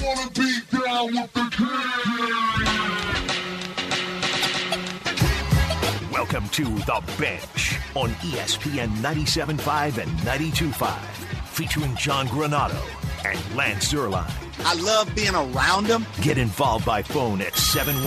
wanna be down with the king. Welcome to The Bench on ESPN 97.5 and 92.5, featuring John Granado and Lance Zierlein. I love being around them. Get involved by phone at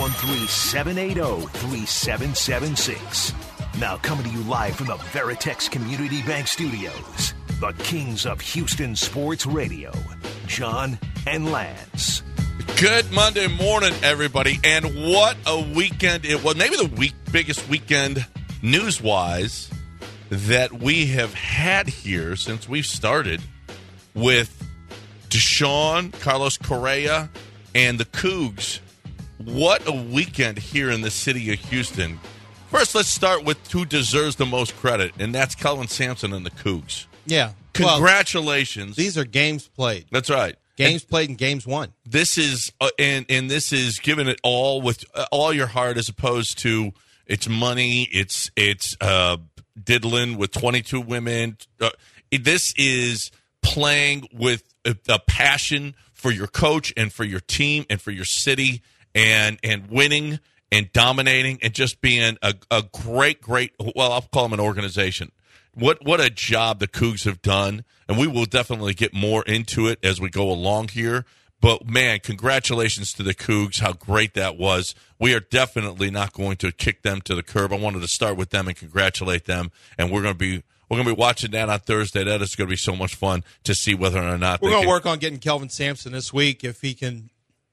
713-780-3776. Now coming to you live from the Veritex Community Bank Studios, the kings of Houston Sports Radio, John and Lance. Good Monday morning, everybody, and what a weekend it was. Maybe the biggest weekend news-wise that we have had here since we've started with Deshaun, Carlos Correa, and the Cougs. What a weekend here in the city of Houston. First, let's start with who deserves the most credit, and that's Kelvin Sampson and the Cougs. Yeah. Congratulations. Well, these are games played. That's right. Games played and games won. This is and this is giving it all with all your heart, as opposed to it's money. It's diddling with 22 women. This is playing with a passion for your coach and for your team and for your city, and winning and dominating and just being a great, well, I'll call them an organization. What a job the Cougs have done, and we will definitely get more into it as we go along here. But, man, congratulations to the Cougs, how great that was. We are definitely not going to kick them to the curb. I wanted to start with them and congratulate them, and we're going to be watching that on Thursday. That is going to be so much fun to see whether or not we're going to work on getting Kelvin Sampson this week if he can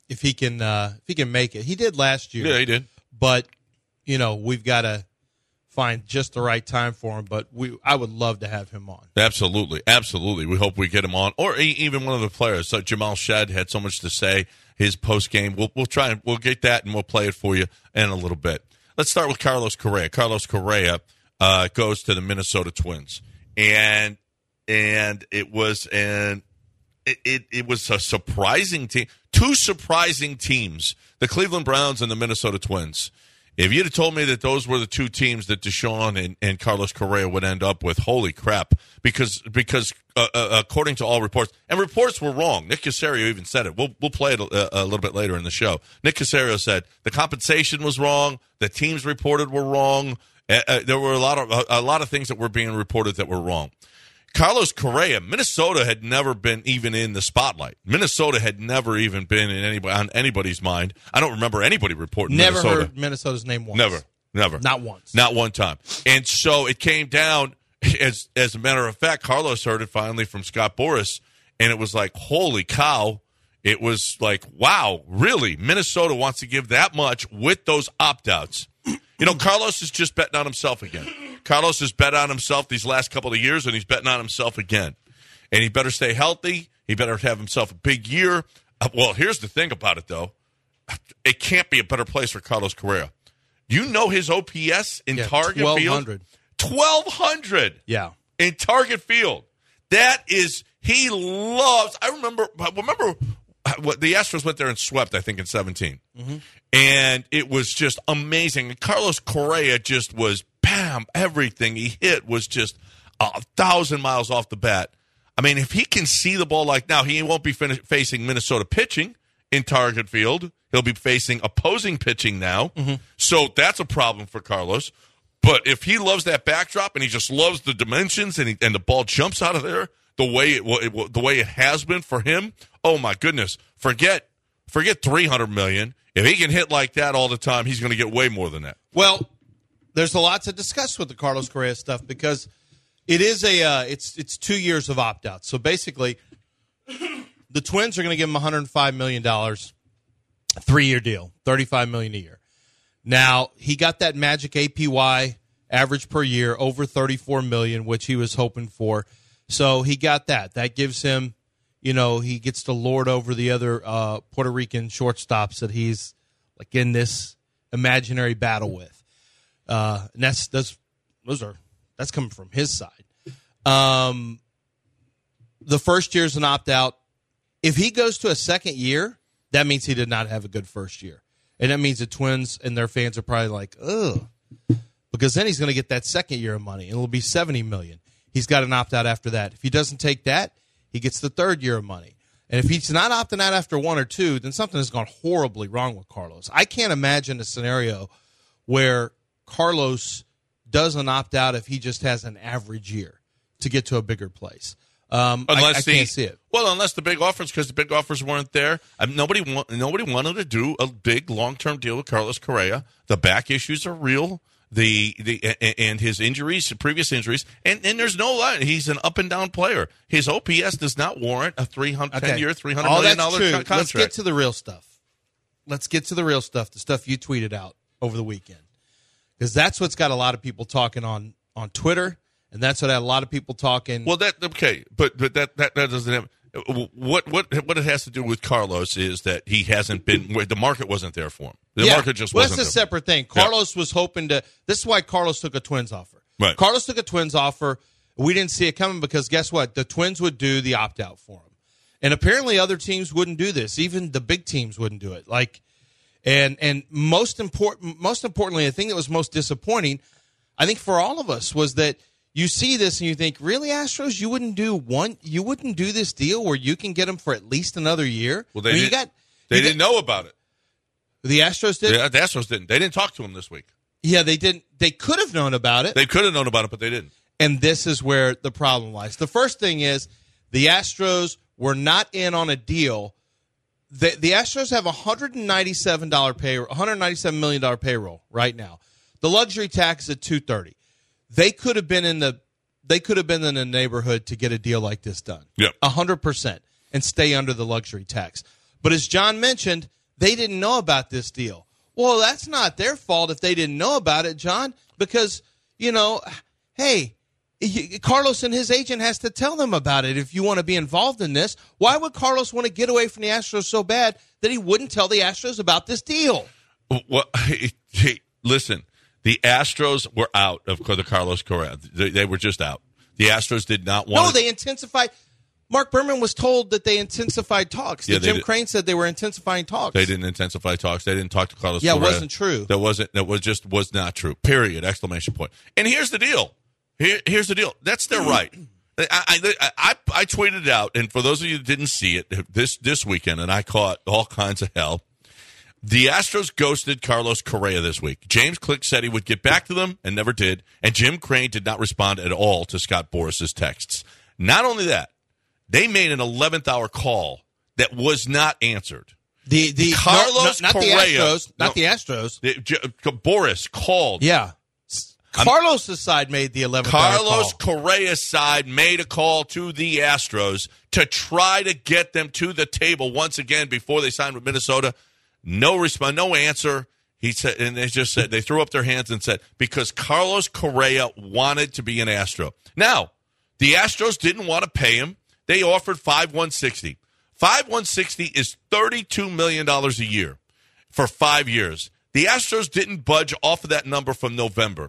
make it. He did last year. Yeah, he did. But we've got to find just the right time for him. But I would love to have him on. Absolutely. We hope we get him on, or even one of the players. So Jamal Shedd had so much to say. His post game. We'll try and we'll get that and we'll play it for you in a little bit. Let's start with Carlos Correa. Carlos Correa goes to the Minnesota Twins, and it was it was a surprising team. Two surprising teams: the Cleveland Browns and the Minnesota Twins. If you'd have told me that those were the two teams that Deshaun and Carlos Correa would end up with, holy crap! Because according to all reports, and reports were wrong. Nick Caserio even said it. We'll play it a little bit later in the show. Nick Caserio said the compensation was wrong. The teams reported were wrong. There were a lot of things that were being reported that were wrong. Carlos Correa, Minnesota had never been even in the spotlight. Minnesota had never even been on anybody's mind. I don't remember anybody reporting Minnesota. Never heard Minnesota's name once. Never. Not once. Not one time. And so it came down, as a matter of fact, Carlos heard it finally from Scott Boras, and it was like, holy cow. It was like, wow, really? Minnesota wants to give that much with those opt-outs. Carlos is just betting on himself again. Carlos has bet on himself these last couple of years, and he's betting on himself again. And he better stay healthy. He better have himself a big year. Well, here's the thing about it, though. It can't be a better place for Carlos Correa. You know his OPS in Target 1,200. Field? 1,200. Yeah. In Target Field. That is, he loves, I remember what the Astros went there and swept, I think, in 17. Mm-hmm. And it was just amazing. And Carlos Correa just was, bam, everything he hit was just 1,000 miles off the bat. I mean, if he can see the ball like now, he won't be facing Minnesota pitching in Target Field. He'll be facing opposing pitching now. Mm-hmm. So that's a problem for Carlos. But if he loves that backdrop and he just loves the dimensions and the ball jumps out of there the way it has been for him, oh my goodness, forget $300 million. If he can hit like that all the time, he's going to get way more than that. Well, there's a lot to discuss with the Carlos Correa stuff because it is it's 2 years of opt-out. So basically, the Twins are going to give him $105 million, 3-year deal, $35 million a year. Now, he got that magic APY, average per year, over $34 million, which he was hoping for. So he got that. That gives him, he gets to lord over the other Puerto Rican shortstops that he's like in this imaginary battle with. And that's coming from his side. The first year's an opt-out. If he goes to a second year, that means he did not have a good first year. And that means the Twins and their fans are probably like, ugh. Because then he's going to get that second year of money, and it'll be $70 million. He's got an opt-out after that. If he doesn't take that, he gets the third year of money. And if he's not opting out after 1 or 2, then something has gone horribly wrong with Carlos. I can't imagine a scenario where Carlos doesn't opt out if he just has an average year to get to a bigger place. I can't see it. Well, unless the big offers, because the big offers weren't there. Nobody wanted to do a big long-term deal with Carlos Correa. The back issues are real. And his injuries, previous injuries, and there's no lie. He's an up and down player. His OPS does not warrant a 10-year, $300 million contract. Let's get to the real stuff. The stuff you tweeted out over the weekend, because that's what's got a lot of people talking on Twitter, and that's what had a lot of people talking. Well, but that doesn't have. What it has to do with Carlos is that he hasn't been. The market wasn't there for him. The market just wasn't. That's a there. separate thing. Carlos was hoping to. This is why Carlos took a Twins offer. Right. Carlos took a Twins offer. We didn't see it coming because guess what? The Twins would do the opt out for him, and apparently other teams wouldn't do this. Even the big teams wouldn't do it. And most importantly, the thing that was most disappointing, I think for all of us, was that. You see this and you think, really, Astros? You wouldn't do this deal where you can get him for at least another year? Well, they didn't know about it. The Astros did? Yeah, the Astros didn't. They didn't talk to him this week. Yeah, they didn't. They could have known about it. They could have known about it, but they didn't. And this is where the problem lies. The first thing is the Astros were not in on a deal. The Astros have $197 million payroll right now. The luxury tax is at $230. They could have been in the neighborhood to get a deal like this done. Yeah, 100%, and stay under the luxury tax. But as John mentioned, they didn't know about this deal. Well, that's not their fault if they didn't know about it, John, because hey, Carlos and his agent has to tell them about it if you want to be involved in this. Why would Carlos want to get away from the Astros so bad that he wouldn't tell the Astros about this deal? Well, listen. The Astros were out of the Carlos Correa. They were just out. The Astros did not want. No, they intensified. Mark Berman was told that they intensified talks. Yeah, Jim Crane said they were intensifying talks. They didn't intensify talks. They didn't talk to Carlos Correa. Yeah, it wasn't true. That was not true. Period. Exclamation point. And here's the deal. Here's the deal. That's their right. I tweeted it out, and for those of you that didn't see it this weekend, and I caught all kinds of hell. The Astros ghosted Carlos Correa this week. James Click said he would get back to them and never did, and Jim Crane did not respond at all to Scott Boris's texts. Not only that, they made an 11th hour call that was not answered. Carlos Correa, not the Astros. Boris called. Yeah. Carlos' side made the 11th hour call. Carlos Correa's side made a call to the Astros to try to get them to the table once again before they signed with Minnesota. No response, no answer. He said, and they just said, they threw up their hands and said, because Carlos Correa wanted to be an Astro. Now, the Astros didn't want to pay him. They offered $5,160. $5,160 is $32 million a year for 5 years. The Astros didn't budge off of that number from November.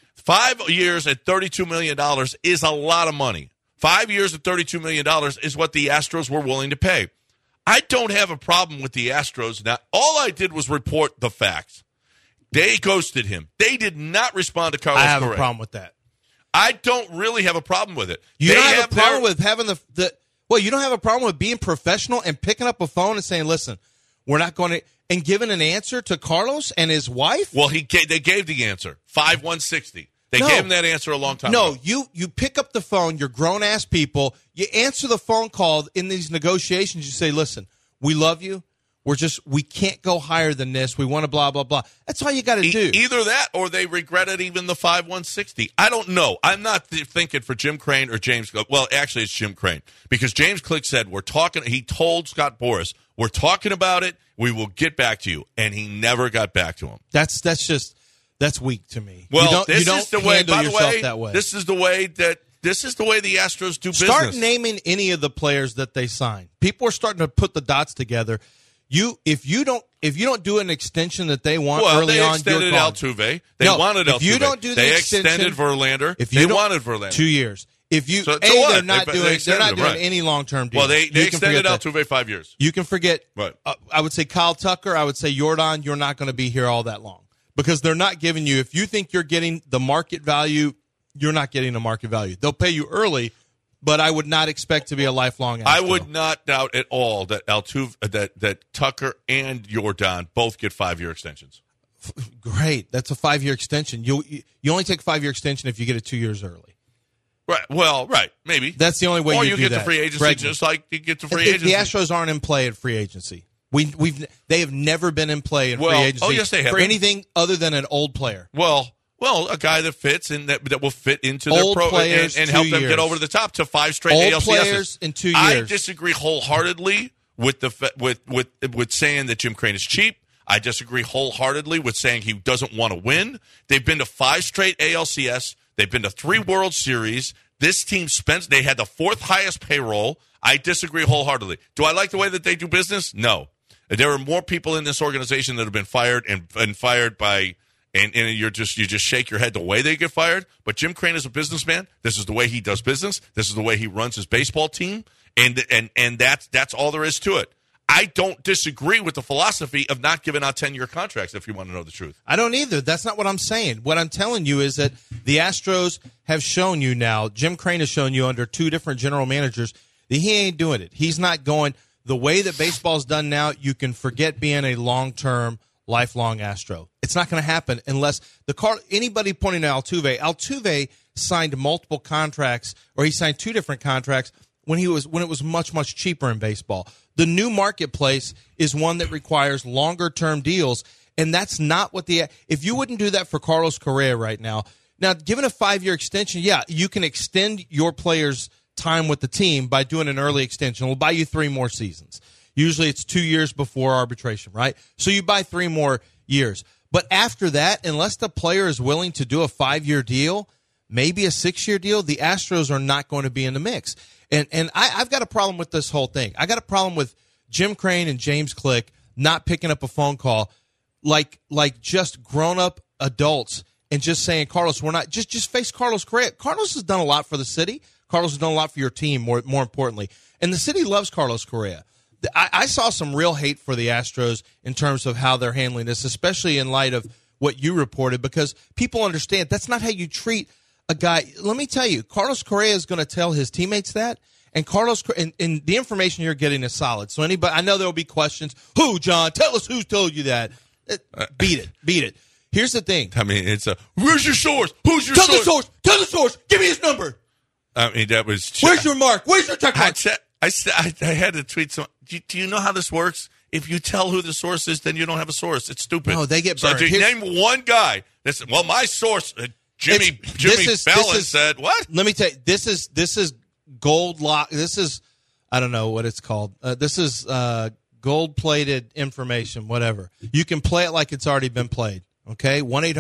5 years at $32 million is a lot of money. 5 years at $32 million is what the Astros were willing to pay. I don't have a problem with the Astros. Now, all I did was report the facts. They ghosted him. They did not respond to Carlos Correa. I have a problem with that. I don't really have a problem with it. You don't have a problem with having you don't have a problem with being professional and picking up a phone and saying, listen, we're not going to, and giving an answer to Carlos and his wife? Well, they gave the answer, $5,160. They gave him that answer a long time ago. No, you pick up the phone, you're grown-ass people, you answer the phone call in these negotiations, you say, listen, we love you, we can't go higher than this, we want to blah, blah, blah. That's all you got to do. Either that or they regretted even the $5,160. I don't know. I'm not thinking for Jim Crane or James. Well, actually, it's Jim Crane. Because James Click said, he told Scott Boras, we're talking about it, we will get back to you. And he never got back to him. That's weak to me. Well, you don't handle yourself that way. This is the way the Astros do business. Start naming any of the players that they sign. People are starting to put the dots together. If you don't do an extension that they want early on, you're gone. They extended Altuve. They wanted Altuve. If you don't do the extension, extended Verlander. They wanted Verlander. 2 years. If you they're not doing any long-term deals. Well, they extended Altuve 5 years. You can forget. Right. I would say Kyle Tucker. I would say Yordan. You're not going to be here all that long. Because they're not giving you, if you think you're getting the market value, you're not getting the market value. They'll pay you early, but I would not expect to be a lifelong Astro. I would not doubt at all that that Tucker and Jordan both get 5-year extensions. Great. That's a 5-year extension. You only take a 5-year extension if you get it 2 years early. Right. Well, right. Maybe. That's the only way or you you do get that. the free agency Greg, just like you get the free if agency. the Astros aren't in play at free agency. They have never been in play in free agency yes, they have for been. anything other than an old player. Well, a guy that fits and that will fit into Old their players, and 2 help them years. get over the top to 5 straight Old ALCSs. players in 2 years. I disagree wholeheartedly with with saying that Jim Crane is cheap. I disagree wholeheartedly with saying he doesn't want to win. They've been to 5 straight ALCS. They've been to 3 World Series. This team they had the 4th highest payroll. I disagree wholeheartedly. Do I like the way that they do business? No. There are more people in this organization that have been fired and fired by, and you just shake your head the way they get fired. But Jim Crane is a businessman. This is the way he does business. This is the way he runs his baseball team, and that's all there is to it. I don't disagree with the philosophy of not giving out 10-year contracts, if you want to know the truth. I don't either. That's not what I'm saying. What I'm telling you is that the Astros have shown you now, Jim Crane has shown you under 2 different general managers, that he ain't doing it. He's not going the way that baseball's done now. You can forget being a long-term, lifelong Astro. It's not going to happen unless anybody pointing to Altuve signed multiple contracts, or he signed 2 different contracts when it was much, much cheaper in baseball. The new marketplace is one that requires longer-term deals, and that's not what if you wouldn't do that for Carlos Correa right now, given a 5-year extension, yeah, you can extend your players' time with the team by doing an early extension. We'll buy you 3 more seasons. Usually it's 2 years before arbitration, right? So you buy 3 more years. But after that, unless the player is willing to do a 5-year deal, maybe a 6-year deal, the Astros are not going to be in the mix. And I've got a problem with this whole thing. I got a problem with Jim Crane and James Click not picking up a phone call like just grown-up adults and just saying, Carlos, we're not – just face Carlos Correa. Carlos has done a lot for the city. Carlos has done a lot for your team, more importantly. And the city loves Carlos Correa. I saw some real hate for the Astros in terms of how they're handling this, especially in light of what you reported, because people understand that's not how you treat – a guy. Let me tell you, Carlos Correa is going to tell his teammates that, and and the information you're getting is solid. So I know there will be questions. Who, John? Tell us who told you that. Beat it. Here's the thing. I mean, where's your source? Who's your source? Tell the source. Give me his number. I mean, that was. Where's your mark? Where's your check mark? I had to tweet some. Do you know how this works? If you tell who the source is, then you don't have a source. It's stupid. No, they get burned. So name one guy. My source. Jimmy Fallon said what? Let me tell you, this is gold lock. This is, I don't know what it's called. This is gold-plated information, whatever. You can play it like it's already been played, okay?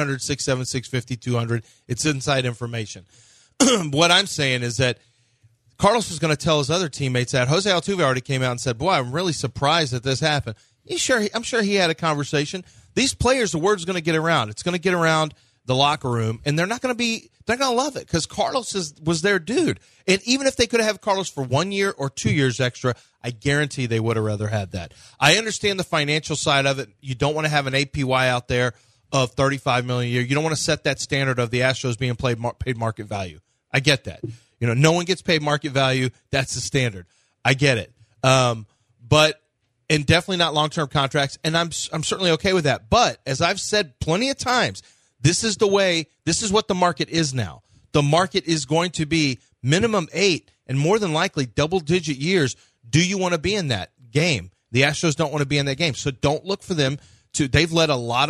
1-800-676-5200. It's inside information. What I'm saying is that Carlos was going to tell his other teammates that. Jose Altuve already came out and said, boy, I'm really surprised that this happened. I'm sure he had a conversation. These players, the word's going to get around. It's going to get around the locker room, and they're not going to love it because Carlos was their dude. And even if they could have Carlos for 1 year or 2 years extra, I guarantee they would have rather had that. I understand the financial side of it. You don't want to have an APY out there of $35 million a year. You don't want to set that standard of the Astros being paid market value. I get that. No one gets paid market value. That's the standard. I get it. But and definitely not long-term contracts, and I'm certainly okay with that. But as I've said plenty of times, this is what the market is now. The market is going to be minimum 8 and more than likely double-digit years. Do you want to be in that game? The Astros don't want to be in that game, so don't look for them to. They've let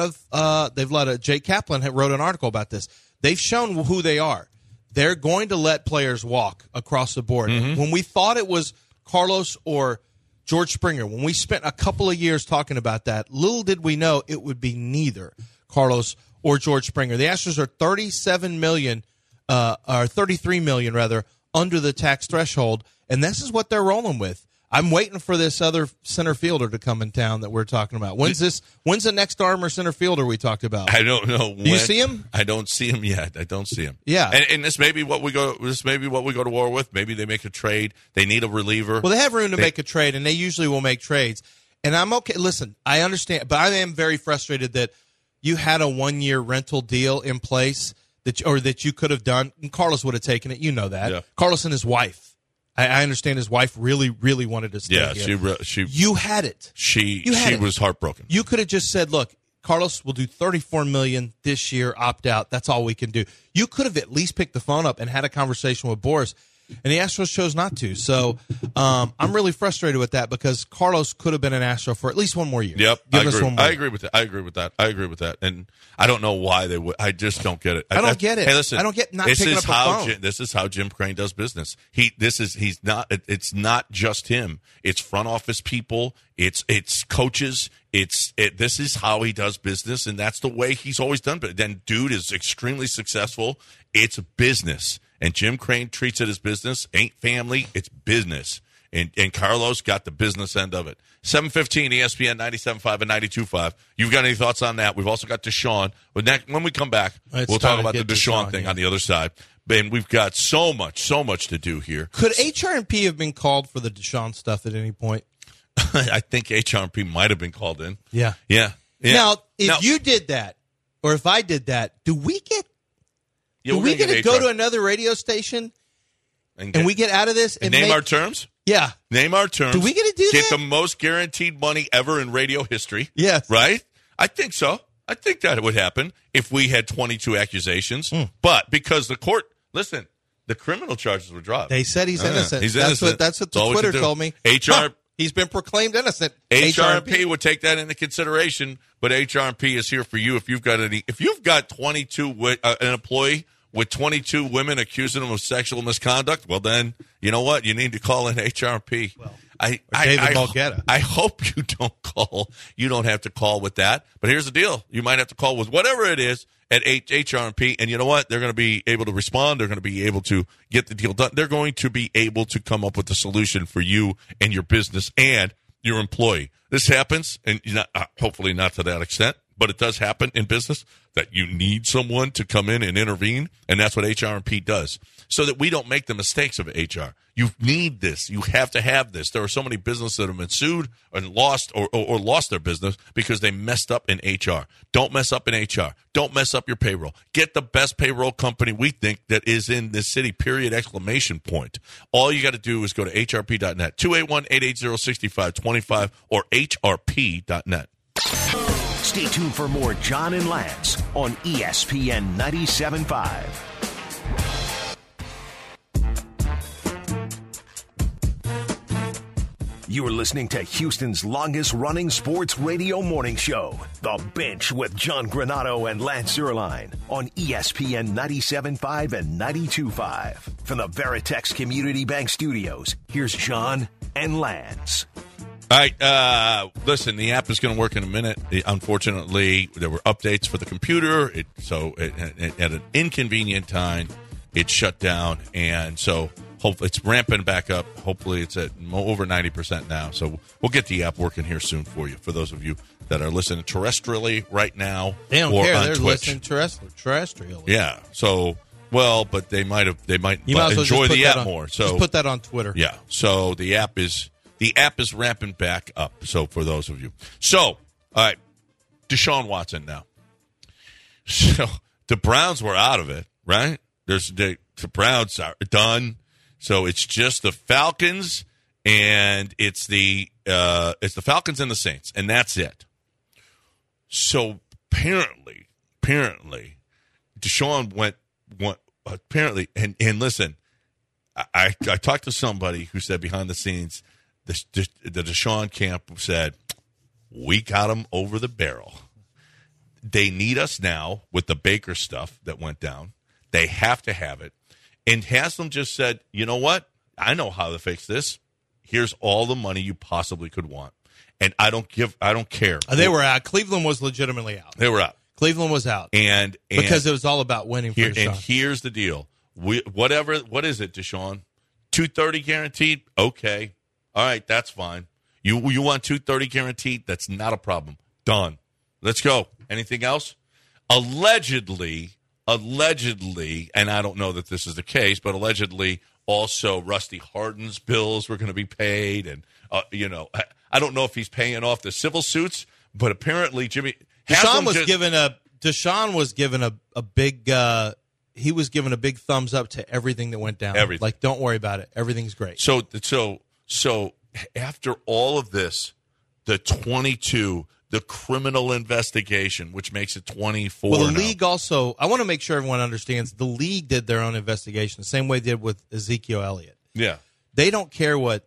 Jake Kaplan wrote an article about this. They've shown who they are. They're going to let players walk across the board. Mm-hmm. When we thought it was Carlos or George Springer, when we spent a couple of years talking about that, little did we know it would be neither Carlos or George Springer. The Astros are $37 million, or $33 million rather, under the tax threshold, and this is what they're rolling with. I'm waiting for this other center fielder to come in town that we're talking about. When's the next arm or center fielder we talked about? I don't know. Do you see him? I don't see him yet. I don't see him. Yeah. And this may be what we go to war with. Maybe they make a trade. They need a reliever. Well, they have room to make a trade, and they usually will make trades. And I'm okay. Listen, I understand, but I am very frustrated that you had a 1-year rental deal in place that you could have done. And Carlos would have taken it. You know that. Yeah. Carlos and his wife I understand his wife really, really wanted to stay here. You had it. She was heartbroken. You could have just said, look, Carlos will do $34 million this year, opt out. That's all we can do. You could have at least picked the phone up and had a conversation with Boris, and the Astros chose not to. So I'm really frustrated with that because Carlos could have been an Astro for at least one more year. Yep, I agree with that. And I don't know why they would. I just don't get it. I don't get it. Hey, listen, I don't get not picking up the phone. This is how Jim Crane does business. It's not just him. It's front office people. It's coaches. This is how he does business, and that's the way he's always done. But then, dude is extremely successful. It's business, and Jim Crane treats it as business. Ain't family. It's business. And Carlos got the business end of it. 7:15 ESPN 97.5 and 92.5. You've got any thoughts on that? We've also got Deshaun. When we come back, we'll talk about the Deshaun thing on the other side. And we've got so much to do here. Could HRP have been called for the Deshaun stuff at any point? I think HRP might have been called in. Yeah. Now, if you did that, or if I did that, do we get to go to another radio station and we get out of this and name our terms? Yeah. Name our terms. Do we get to do Get that? the most guaranteed money ever in radio history. Yes. Right? I think so. I think that would happen if we had 22 accusations. But because the court, listen, the criminal charges were dropped. They said he's innocent. He's innocent. That's what the Twitter told me. He's been proclaimed innocent. HRP would take that into consideration, but HRP is here for you if you've got 22 an employee with 22 women accusing him of sexual misconduct. Well, then you know what? You need to call in HRP. Well, David Mulgeta. I hope you don't call. You don't have to call with that. But here's the deal: you might have to call with whatever it is at HRP, and you know what? They're going to be able to respond. They're going to be able to get the deal done. They're going to be able to come up with a solution for you and your business and your employee. This happens, and hopefully not to that extent, but it does happen in business that you need someone to come in and intervene, and that's what HRP does, so that we don't make the mistakes of HR. You need this. You have to have this. There are so many businesses that have been sued and lost or lost their business because they messed up in HR. Don't mess up in HR. Don't mess up your payroll. Get the best payroll company we think that is in this city, period, exclamation point. All you got to do is go to hrp.net, 281-880-6525 or hrp.net. Stay tuned for more John and Lance on ESPN 97.5. You are listening to Houston's longest-running sports radio morning show, The Bench with John Granato and Lance Zierlein on ESPN 97.5 and 92.5. From the Veritex Community Bank Studios, here's John and Lance. All right, listen, the app is going to work in a minute. Unfortunately, there were updates for the computer, so at an inconvenient time, it shut down, and so hopefully it's ramping back up. Hopefully it's at over 90% now, so we'll get the app working here soon for you, for those of you that are listening terrestrially right now. They don't or care. on They're Twitch. listening terrestrially. Yeah, so... Well, but they might You might as well enjoy just the put app that on, more. So just put that on Twitter. Yeah. So the app is ramping back up. So for those of you. So, all right, Deshaun Watson now. So the Browns were out of it, right? The Browns are done. So it's just the Falcons and it's the Falcons and the Saints, and that's it. So apparently Deshaun went apparently, and listen, I talked to somebody who said behind the scenes, the Deshaun camp said, we got him over the barrel. They need us now with the Baker stuff that went down. They have to have it. And Haslam just said, you know what? I know how to fix this. Here's all the money you possibly could want. And I don't care. They were out. Cleveland was legitimately out. They were out. Cleveland was out. And because it was all about winning for Deshaun. And here's the deal. What is it, Deshaun? $230 guaranteed? Okay. All right, that's fine. You want $230 guaranteed? That's not a problem. Done. Let's go. Anything else? Allegedly, and I don't know that this is the case, but allegedly also Rusty Harden's bills were going to be paid. And, I don't know if he's paying off the civil suits, but apparently Deshaun was given a big he was giving a big thumbs up to everything that went down. Everything. Like, don't worry about it. Everything's great. So after all of this, the 22, the criminal investigation, which makes it 24. Well, the now. league also, I want to make sure everyone understands, the league did their own investigation, the same way they did with Ezekiel Elliott. Yeah. They don't care what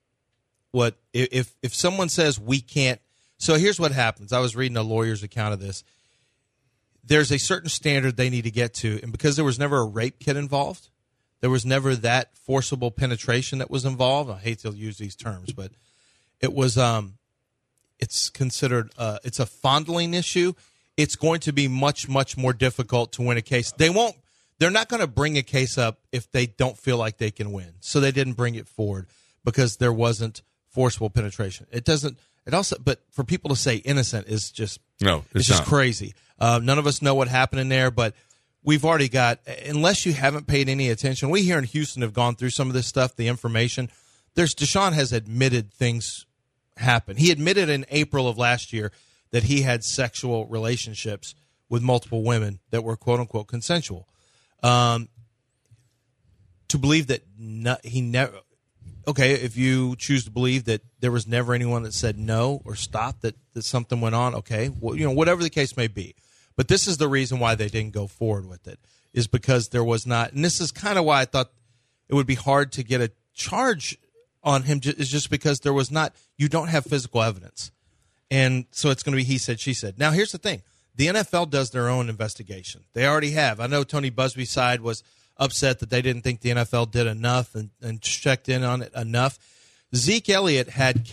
if someone says we can't. So here's what happens. I was reading a lawyer's account of this. There's a certain standard they need to get to, and because there was never a rape kit involved, there was never that forcible penetration that was involved. I hate to use these terms, but it was it's considered it's a fondling issue. It's going to be much, much more difficult to win a case. They're not going to bring a case up if they don't feel like they can win. So they didn't bring it forward because there wasn't forcible penetration. But for people to say innocent is just it's just crazy. None of us know what happened in there, but we've already got, unless you haven't paid any attention, we here in Houston have gone through some of this stuff, the information. Deshaun has admitted things happen. He admitted in April of last year that he had sexual relationships with multiple women that were quote unquote consensual. To believe that he never. Okay, if you choose to believe that there was never anyone that said no or stopped, that something went on, okay, well, whatever the case may be. But this is the reason why they didn't go forward with it, is because there was not, and this is kind of why I thought it would be hard to get a charge on him, is just because there was not, you don't have physical evidence. And so it's going to be he said, she said. Now, here's the thing. The NFL does their own investigation. They already have. I know Tony Busby's side was upset that they didn't think the NFL did enough and checked in on it enough. Zeke Elliott had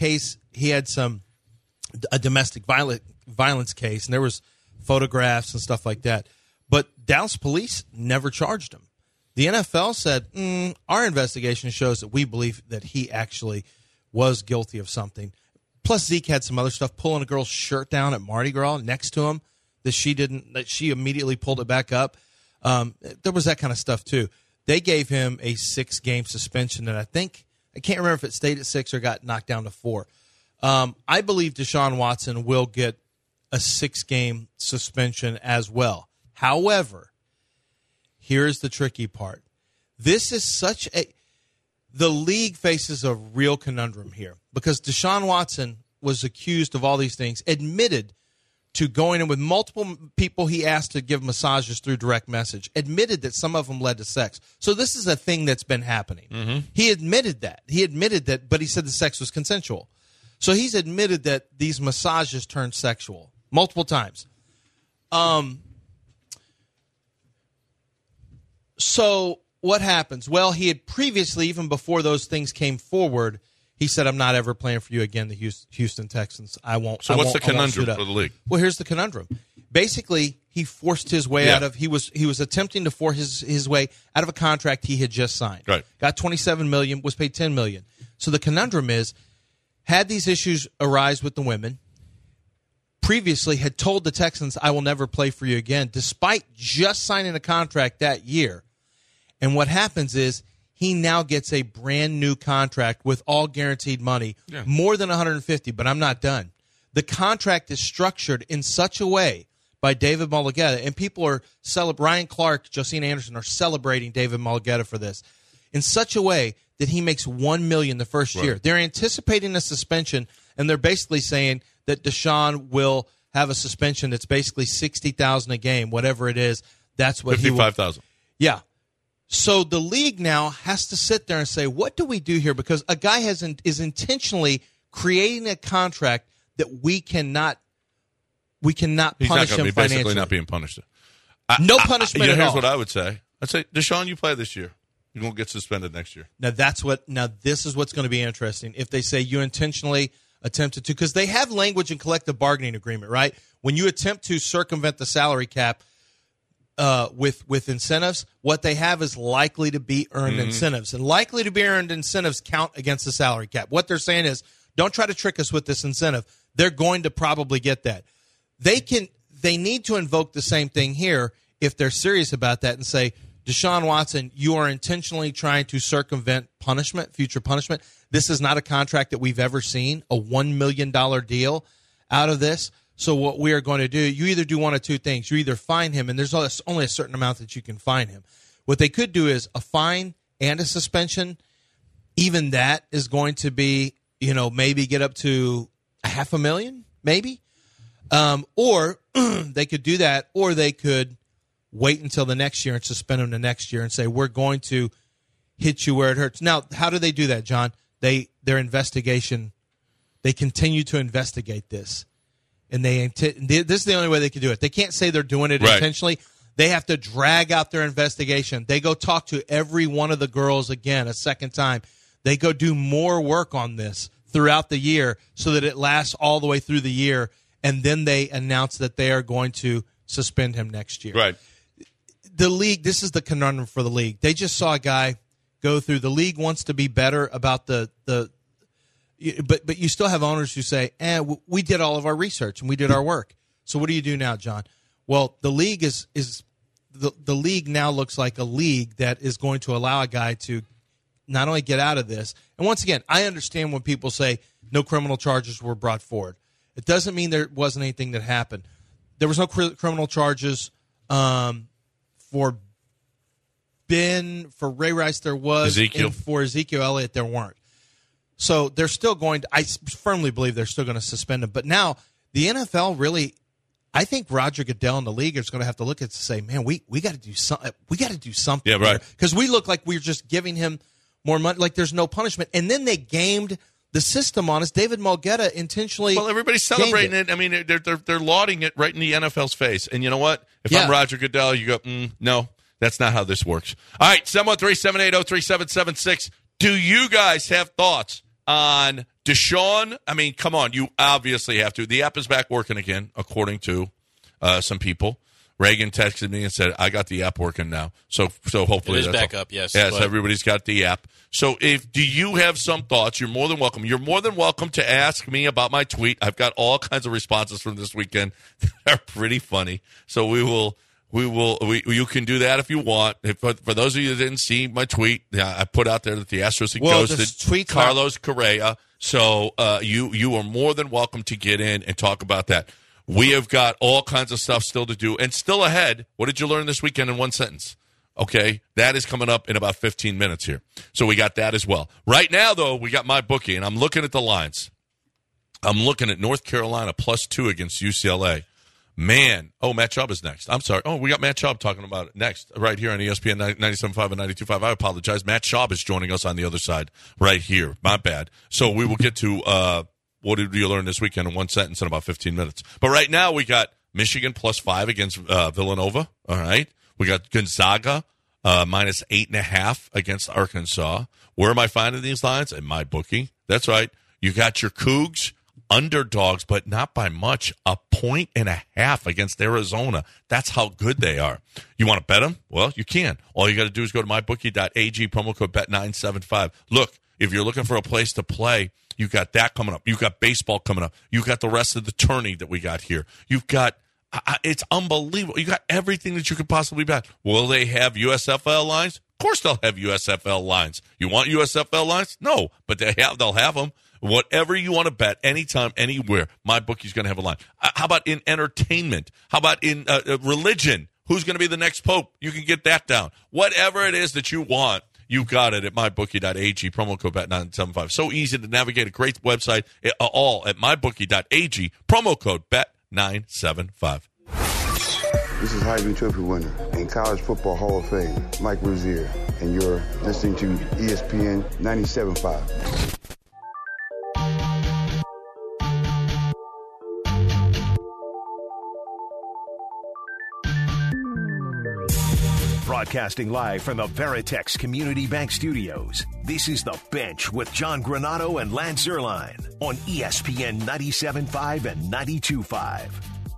a domestic violence case, and there was photographs and stuff like that. But Dallas police never charged him. The NFL said, our investigation shows that we believe that he actually was guilty of something. Plus, Zeke had some other stuff, pulling a girl's shirt down at Mardi Gras next to him that she immediately pulled it back up. There was that kind of stuff too. They gave him a 6-game suspension, and I can't remember if it stayed at 6 or got knocked down to 4. I believe Deshaun Watson will get a 6-game suspension as well. However, here's the tricky part. This is the league faces a real conundrum here, because Deshaun Watson was accused of all these things, admitted to going in with multiple people he asked to give massages through direct message, admitted that some of them led to sex. So this is a thing that's been happening. Mm-hmm. He admitted that, but he said the sex was consensual. So he's admitted that these massages turned sexual multiple times. So what happens? Well, he had previously, even before those things came forward, he said, I'm not ever playing for you again, the Houston Texans. I won't. So what's the conundrum for the league? Well, here's the conundrum. Basically, he forced his way out of, he was attempting to force his way out of a contract he had just signed. Right. Got $27 million, was paid $10 million. So the conundrum is, had these issues arise with the women, previously had told the Texans, I will never play for you again, despite just signing a contract that year. And what happens is, he now gets a brand new contract with all guaranteed money, more than $150, but I'm not done. The contract is structured in such a way by David Mulugeta, and people are Ryan Clark, Josina Anderson are celebrating David Mulugeta for this, in such a way that he makes $1 million the first year. They're anticipating a suspension, and they're basically saying that Deshaun will have a suspension that's basically $60,000 a game, whatever it is. That's what he will. $55,000. Yeah. So the league now has to sit there and say, what do we do here? Because a guy is intentionally creating a contract that we cannot punish him financially. Basically not being punished. No punishment at all. Here's what I would say. I'd say, Deshaun, you play this year. You're going to get suspended next year. Now, this is what's going to be interesting. If they say you intentionally attempted to, because they have language in collective bargaining agreement, right? When you attempt to circumvent the salary cap, with incentives, what they have is likely to be earned incentives. And likely to be earned incentives count against the salary cap. What they're saying is, don't try to trick us with this incentive. They're going to probably get that. They need to invoke the same thing here if they're serious about that and say, Deshaun Watson, you are intentionally trying to circumvent punishment, future punishment. This is not a contract that we've ever seen, a $1 million deal out of this. So what we are going to do, you either do one of two things. You either fine him, and there's only a certain amount that you can fine him. What they could do is a fine and a suspension. Even that is going to be, maybe get up to $500,000, maybe. Or they could do that, or they could wait until the next year and suspend him the next year and say, we're going to hit you where it hurts. Now, how do they do that, John? Their investigation, they continue to investigate this. And this is the only way they can do it. They can't say they're doing it intentionally. They have to drag out their investigation. They go talk to every one of the girls again a second time. They go do more work on this throughout the year so that it lasts all the way through the year, and then they announce that they are going to suspend him next year. Right. The league, this is the conundrum for the league. They just saw a guy go through. The league wants to be better about but you still have owners who say, we did all of our research and we did our work. So what do you do now, John? Well, the league the league now looks like a league that is going to allow a guy to not only get out of this. And once again, I understand when people say no criminal charges were brought forward. It doesn't mean there wasn't anything that happened. There was no criminal charges for Ben, for Ray Rice there was, and for Ezekiel Elliott there weren't. So they're still going to, I firmly believe they're still going to suspend him. But now the NFL really, I think Roger Goodell and the league is going to have to look at it and say, man, we got to do something. We got to do something. Yeah, right. Because we look like we're just giving him more money, like there's no punishment. And then they gamed the system on us. David Mulgeta intentionally. Well, everybody's celebrating it. I mean, they're lauding it right in the NFL's face. And you know what? If I'm Roger Goodell, you go, no, that's not how this works. All right, 713-780-3776. Do you guys have thoughts on Deshaun? I mean, come on, you obviously have to. The app is back working again, according to some people. Reagan texted me and said, I got the app working now. So hopefully it is that's back up, yes. Yes, everybody's got the app. So do you have some thoughts? You're more than welcome. You're more than welcome to ask me about my tweet. I've got all kinds of responses from this weekend that are pretty funny. So you can do that if you want. For those of you that didn't see my tweet, I put out there that the Astros ghosted Carlos Correa. So you are more than welcome to get in and talk about that. We have got all kinds of stuff still to do and still ahead. What did you learn this weekend in one sentence? Okay, that is coming up in about 15 minutes here. So we got that as well. Right now, though, we got my bookie, and I'm looking at the lines. I'm looking at North Carolina +2 against UCLA. Man, Matt Schaub is next. I'm sorry. We got Matt Schaub talking about it next right here on ESPN 97.5 and 92.5. I apologize. Matt Schaub is joining us on the other side right here. My bad. So we will get to what did you learn this weekend in one sentence in about 15 minutes. But right now we got Michigan +5 against Villanova. All right. We got Gonzaga -8.5 against Arkansas. Where am I finding these lines? At my bookie. That's right. You got your Cougs underdogs, but not by much. 1.5 against Arizona. That's how good they are. You want to bet them? Well, you can. All you got to do is go to mybookie.ag, promo code BET975. Look, if you're looking for a place to play, you got that coming up. You got baseball coming up. You got the rest of the tourney that we got here. You've got it's unbelievable. You got everything that you could possibly bet. Will they have USFL lines? Of course they'll have USFL lines. You want USFL lines? No, but they'll have them. Whatever you want to bet, anytime, anywhere, my bookie's going to have a line. How about in entertainment? How about in religion? Who's going to be the next pope? You can get that down. Whatever it is that you want, you got it at mybookie.ag, promo code BET975. So easy to navigate, a great website, all at mybookie.ag, promo code BET975. This is Heisman Trophy winner and College Football Hall of Fame, Mike Rozier, and you're listening to ESPN 97.5. Broadcasting live from the Veritex Community Bank Studios, this is The Bench with John Granato and Lance Zierlein on ESPN 97.5 and 92.5.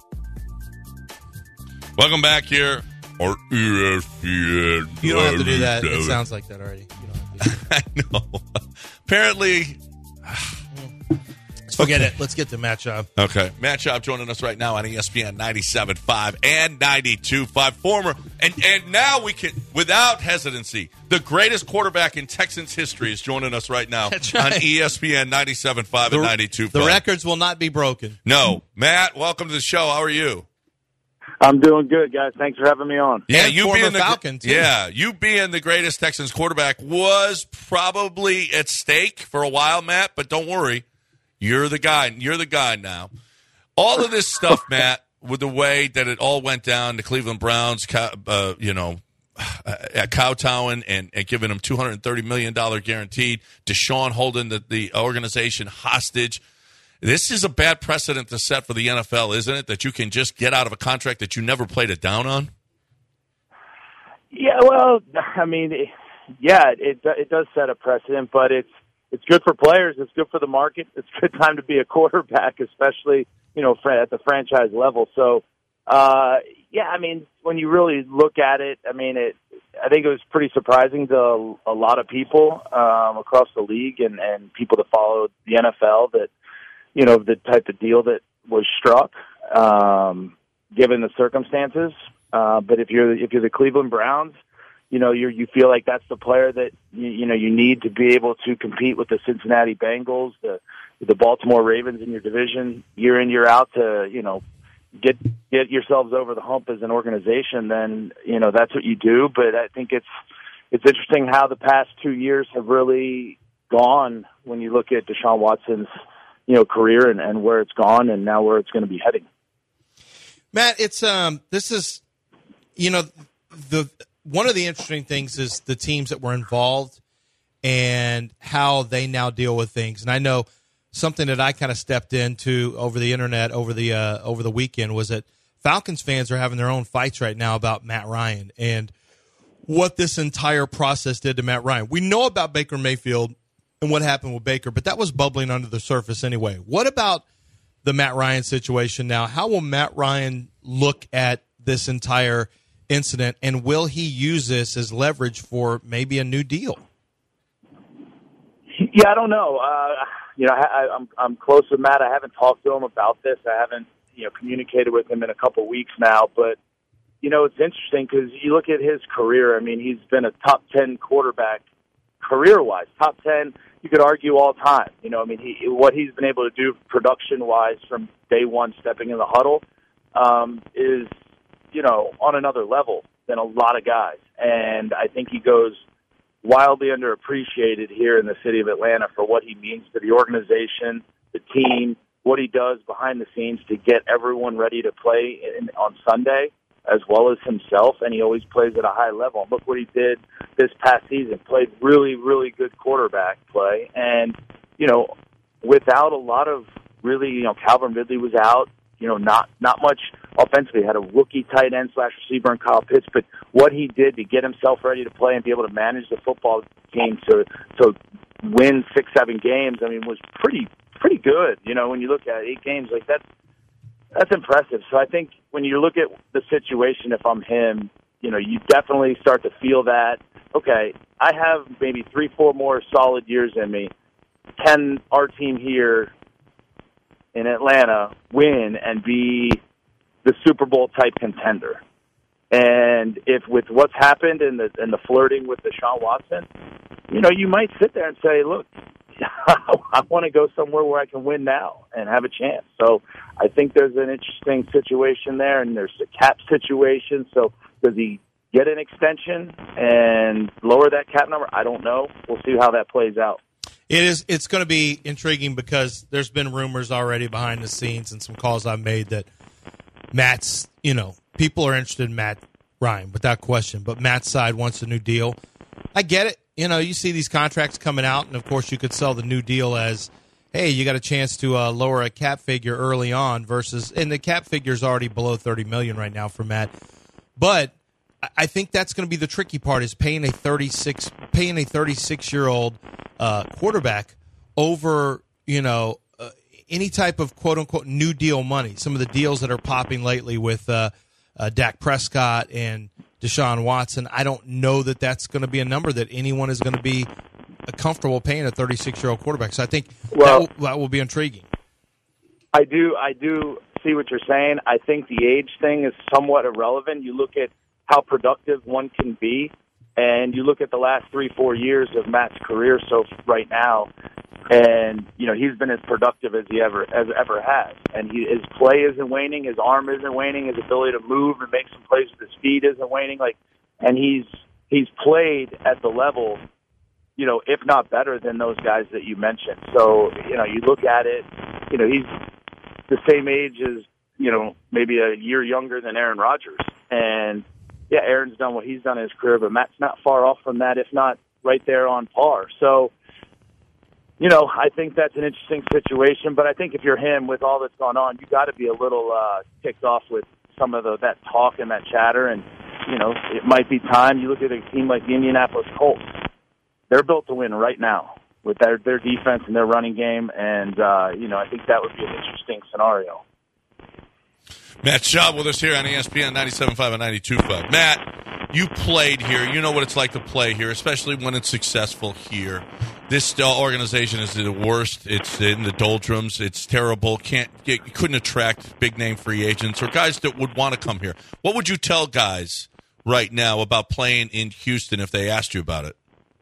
Welcome back here on ESPN. You don't have to do that. It sounds like that already. You don't have to do that. I know. Apparently, as Forget it. Let's get to Matt Schaub. Okay. Matt Schaub joining us right now on ESPN 97.5 and 92.5. Former, and now we can, without hesitancy, the greatest quarterback in Texans history is joining us right now That's right. on ESPN 97.5 and 92.5. The records will not be broken. No. Matt, welcome to the show. How are you? I'm doing good, guys. Thanks for having me on. Yeah, And you former being the Falcon, too. Yeah, you being the greatest Texans quarterback was probably at stake for a while, Matt. But don't worry, you're the guy. You're the guy now. All of this stuff, Matt, with the way that it all went down, the Cleveland Browns, kowtowing and giving them $230 million guaranteed, Deshaun holding the organization hostage. This is a bad precedent to set for the NFL, isn't it? That you can just get out of a contract that you never played it down on? Yeah, well, I mean, it does set a precedent, but it's good for players. It's good for the market. It's a good time to be a quarterback, especially, at the franchise level. So, I mean, when you really look at it, I mean, I think it was pretty surprising to a lot of people across the league and people that followed the NFL that, the type of deal that was struck, given the circumstances. But if you're the Cleveland Browns, you feel like that's the player that you need to be able to compete with the Cincinnati Bengals, the Baltimore Ravens in your division year in, year out to get yourselves over the hump as an organization. Then that's what you do. But I think it's interesting how the past 2 years have really gone when you look at Deshaun Watson's career and where it's gone and now where it's going to be heading. Matt, it's this is the one of the interesting things is the teams that were involved and how they now deal with things. And I know something that I kind of stepped into over the internet over the weekend was that Falcons fans are having their own fights right now about Matt Ryan and what this entire process did to Matt Ryan. We know about Baker Mayfield and what happened with Baker, but that was bubbling under the surface anyway. What about the Matt Ryan situation now? How will Matt Ryan look at this entire incident, and will he use this as leverage for maybe a new deal? Yeah, I don't know. I'm close with Matt. I haven't talked to him about this. I haven't communicated with him in a couple weeks now, but it's interesting because you look at his career. I mean, he's been a top 10 quarterback career-wise, top 10. You could argue all time. What he's been able to do production-wise from day one, stepping in the huddle, is on another level than a lot of guys. And I think he goes wildly underappreciated here in the city of Atlanta for what he means to the organization, the team, what he does behind the scenes to get everyone ready to play on Sunday, as well as himself, and he always plays at a high level. Look what he did this past season, played really, really good quarterback play, and, without a lot of really, Calvin Ridley was out, not much offensively. Had a rookie tight end / receiver in Kyle Pitts, but what he did to get himself ready to play and be able to manage the football game to win 6-7 games, I mean, was pretty good. When you look at 8 games, like that's impressive. So I think when you look at the situation, if I'm him, you definitely start to feel that, okay, I have maybe 3-4 more solid years in me. Can our team here in Atlanta win and be the Super Bowl type contender? And if with what's happened and the flirting with Deshaun Watson, you might sit there and say, look, I want to go somewhere where I can win now and have a chance. So I think there's an interesting situation there, and there's a cap situation. So does he get an extension and lower that cap number? I don't know. We'll see how that plays out. It's going to be intriguing because there's been rumors already behind the scenes and some calls I've made that Matt's, people are interested in Matt Ryan without question, but Matt's side wants a new deal. I get it. You see these contracts coming out, and of course you could sell the new deal as, hey, you got a chance to lower a cap figure early on versus, and the cap figure is already below $30 million right now for Matt. But I think that's going to be the tricky part is paying a 36-year-old quarterback over, any type of quote unquote new deal money. Some of the deals that are popping lately with Dak Prescott and Deshaun Watson, I don't know that that's going to be a number that anyone is going to be comfortable paying a 36-year-old quarterback. So I think that will be intriguing. I do see what you're saying. I think the age thing is somewhat irrelevant. You look at how productive one can be, and you look at the last 3-4 years of Matt's career right now, and he's been as productive as he ever has. And his play isn't waning, his arm isn't waning, his ability to move and make some plays with his feet isn't waning. And he's played at the level, if not better than those guys that you mentioned. So you look at it, he's the same age as maybe a year younger than Aaron Rodgers, and yeah, Aaron's done what he's done in his career, but Matt's not far off from that, if not right there on par. So, I think that's an interesting situation, but I think if you're him with all that's gone on, you got to be a little ticked off with some of that talk and that chatter, and, it might be time. You look at a team like the Indianapolis Colts. They're built to win right now with their defense and their running game, and, I think that would be an interesting scenario. Matt Schaub with us here on ESPN 97.5 and 92.5. Matt, you played here. You know what it's like to play here, especially when it's successful here. This organization is the worst. It's in the doldrums. It's terrible. You couldn't attract big-name free agents or guys that would want to come here. What would you tell guys right now about playing in Houston if they asked you about it?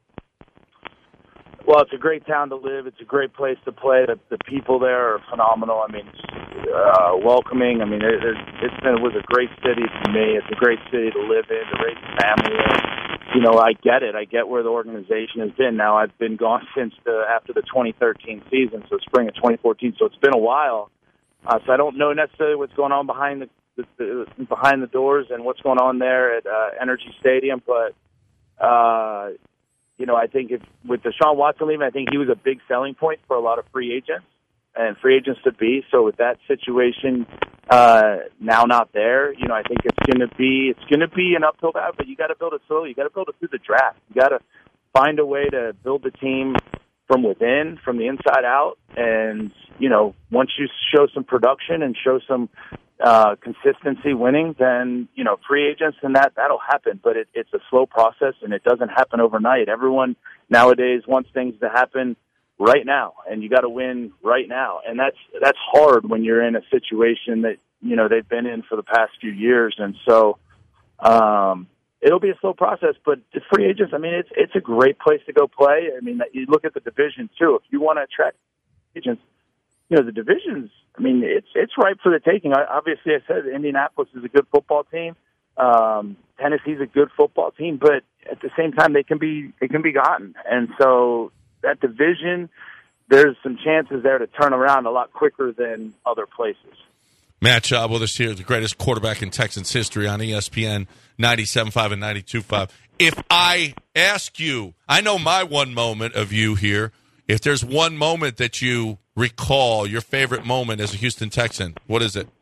Well, it's a great town to live. It's a great place to play. The people there are phenomenal. I mean, welcoming. I mean, it was a great city to me. It's a great city to live in, to raise a family in. I get it. I get where the organization has been. Now, I've been gone since after the 2013 season, so spring of 2014. So it's been a while. So I don't know necessarily what's going on behind the doors and what's going on there at Energy Stadium, but. I think with Deshaun Watson leaving, I think he was a big selling point for a lot of free agents and free agents to be. So with that situation now not there, I think it's going to be an uphill battle. But you got to build it slowly. You got to build it through the draft. You got to find a way to build the team from within, from the inside out. And once you show some production and show some consistency winning, then free agents and that'll happen, but it's a slow process and it doesn't happen overnight. Everyone nowadays wants things to happen right now, and you got to win right now, and that's hard when you're in a situation that they've been in for the past few years. And so it'll be a slow process, but the free agents, I mean, it's a great place to go play. I mean, you look at the division too. If you want to attract agents, the divisions, I mean, it's ripe for the taking. Obviously, I said Indianapolis is a good football team. Tennessee's a good football team, but at the same time, they can be gotten. And so that division, there's some chances there to turn around a lot quicker than other places. Matt Schaub with us here, the greatest quarterback in Texans history on ESPN 97.5 and 92.5. If I ask you, I know my one moment of you here. If there's one moment that you recall, your favorite moment as a Houston Texan, what is it?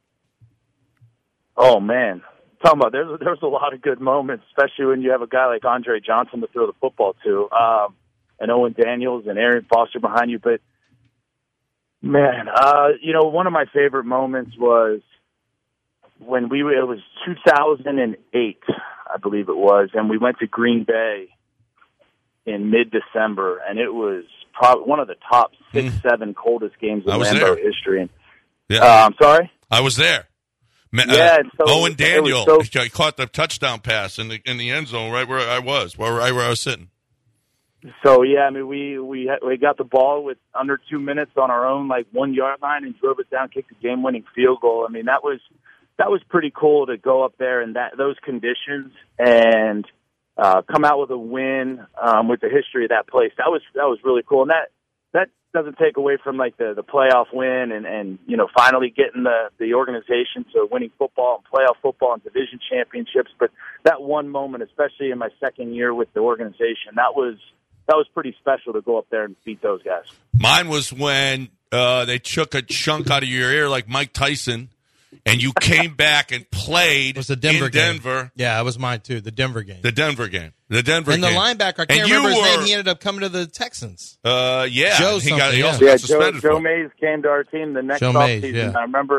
Oh, man. Talking about there's a lot of good moments, especially when you have a guy like Andre Johnson to throw the football to, and Owen Daniels and Arian Foster behind you. But, man, one of my favorite moments was when it was 2008, I believe it was, and we went to Green Bay in mid-December, and it was probably one of the top 6-7 coldest games in Lambeau history. Yeah. I'm sorry? I was there. Yeah, Owen Daniel he caught the touchdown pass in the end zone right where I was, where I was sitting. So yeah, I mean we got the ball with under 2 minutes on our own 1 yard line and drove it down, kicked a game-winning field goal. I mean that was pretty cool to go up there in those conditions and come out with a win with the history of that place. That was really cool, and that doesn't take away from the playoff win and finally getting the organization to winning football and playoff football and division championships. But that one moment, especially in my second year with the organization, that was pretty special to go up there and beat those guys. Mine was when they took a chunk out of your ear like Mike Tyson, and you came back and played it was the Denver in game. Denver. Yeah, it was mine too, the Denver game. And the linebacker, I can't remember his name, he ended up coming to the Texans. Yeah. Joe he got something, suspended Joe Mays came to our team the next offseason. Yeah. I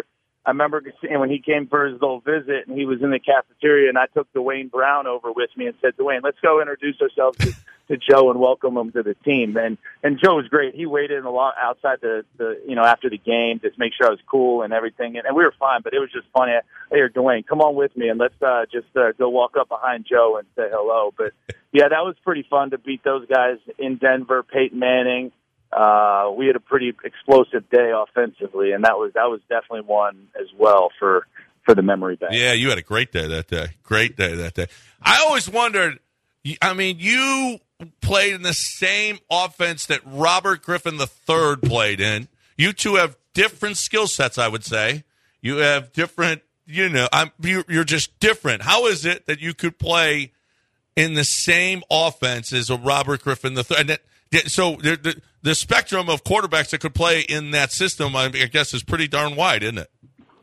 I remember seeing when he came for his little visit, and he was in the cafeteria, and I took Dwayne Brown over with me and said, Dwayne, let's go introduce ourselves to Joe and welcome him to the team. And Joe was great. He waited a lot outside the after the game to make sure I was cool and everything, and we were fine. But it was just funny. Hey, Dwayne, come on with me, and let's just go walk up behind Joe and say hello. But yeah, that was pretty fun to beat those guys in Denver. Peyton Manning. We had a pretty explosive day offensively, and that was definitely one as well for the memory bank. Yeah, you had a great day that day. Great day that day. I always wondered, I mean, you played in the same offense that Robert Griffin III played in. You two have different skill sets, I would say. You have different, you're just different. How is it that you could play in the same offense as a Robert Griffin III? And so the spectrum of quarterbacks that could play in that system, I guess, is pretty darn wide, isn't it?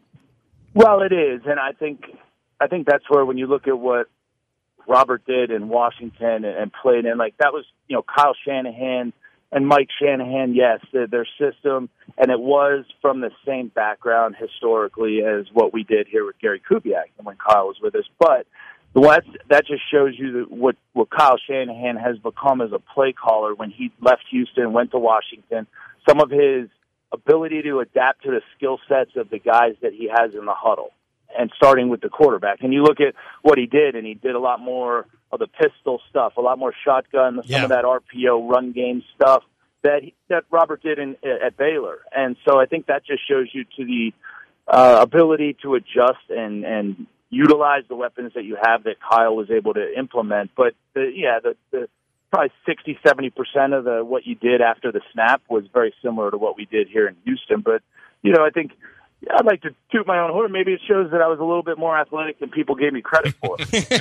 Well, it is, and I think that's where when you look at what Robert did in Washington and played in, like that was, Kyle Shanahan and Mike Shanahan, yes, their system, and it was from the same background historically as what we did here with Gary Kubiak and when Kyle was with us, but that just shows you what Kyle Shanahan has become as a play caller when he left Houston, went to Washington. Some of his ability to adapt to the skill sets of the guys that he has in the huddle, and starting with the quarterback. And you look at what he did, and he did a lot more of the pistol stuff, a lot more shotgun, some of that RPO run game stuff that Robert did at Baylor. And so I think that just shows you to the ability to adjust and utilize the weapons that you have that Kyle was able to implement. But the probably 60-70% of what you did after the snap was very similar to what we did here in Houston. But I think I'd like to toot my own horn. Maybe it shows that I was a little bit more athletic than people gave me credit for.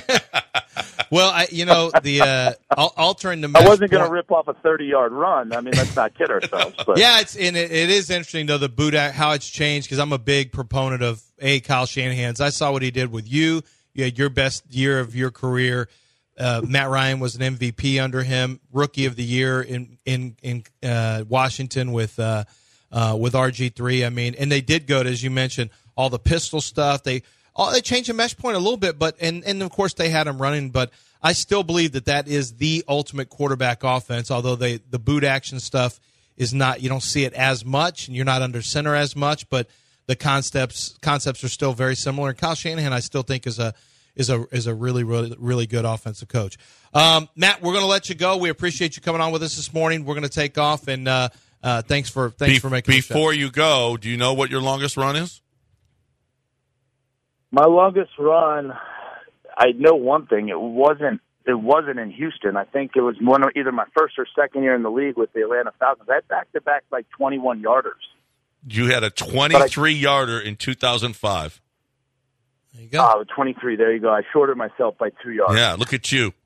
Well, altering the mesh I wasn't going to rip off a 30-yard run. I mean, let's not kid ourselves. But. Yeah, it is interesting, though, the boot how it's changed, because I'm a big proponent of Kyle Shanahan's. I saw what he did with you. You had your best year of your career. Matt Ryan was an MVP under him, Rookie of the Year in Washington with RG3. I mean, and they did go to, as you mentioned, all the pistol stuff. They changed the mesh point a little bit, but and of course they had him running. But I still believe that is the ultimate quarterback offense. Although the boot action stuff is not, you don't see it as much, and you're not under center as much, but the concepts are still very similar. And Kyle Shanahan, I still think is a really, really, really good offensive coach. Matt, we're going to let you go. We appreciate you coming on with us this morning. We're going to take off, and thanks for making. Before you go, do you know what your longest run is? My longest run, I know one thing. It wasn't in Houston. I think it was either my first or second year in the league with the Atlanta Falcons. I had back-to-back 21-yarders. You had a 23-yarder in 2005. There you go. 23. There you go. I shorted myself by 2 yards. Yeah, look at you.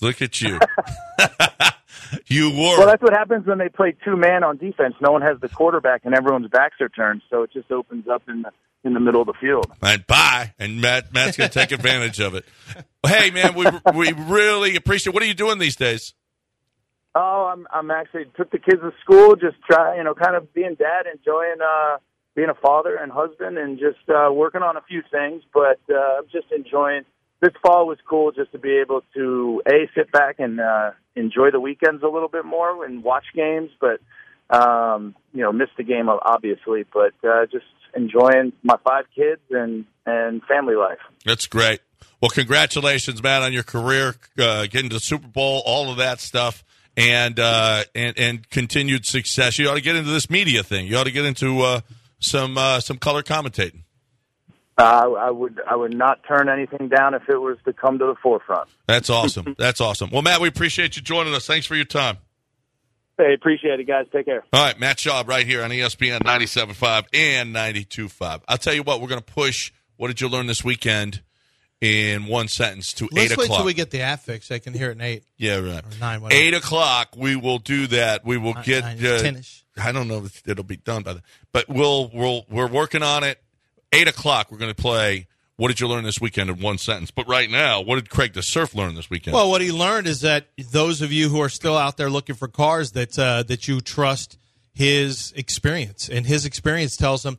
You were. Well, that's what happens when they play two-man on defense. No one has the quarterback, and everyone's backs are turned, so it just opens up in the middle of the field. And bye. And Matt's going to take advantage of it. Hey, man, we really appreciate. What are you doing these days? Oh, I'm actually took the kids to school, just kind of being dad, enjoying being a father and husband, and just working on a few things. But I'm just enjoying. This fall was cool just to be able to sit back and enjoy the weekends a little bit more and watch games, but missed the game obviously, but just enjoying my 5 kids and family life. That's great. Well, congratulations, Matt, on your career, getting to the Super Bowl, all of that stuff, and continued success. You ought to get into this media thing. You ought to get into some color commentating. I would not turn anything down if it was to come to the forefront. That's awesome. That's awesome. Well, Matt, we appreciate you joining us. Thanks for your time. Hey, appreciate it, guys. Take care. All right, Matt Schaub right here on ESPN 97.5 and 92.5. I'll tell you what, we're going to push What Did You Learn This Weekend in one sentence to 8 o'clock. Let's wait till we get the affix. I can hear it in 8. Yeah, right. Or 9, whatever. 8 o'clock, we will do that. We will get 10-ish. I don't know if it'll be done by then, but we're working on it. 8 o'clock, we're going to play What Did You Learn This Weekend in one sentence. But right now, what did Craig the Surf learn this weekend? Well, what he learned is that those of you who are still out there looking for cars, that you trust his experience. And his experience tells him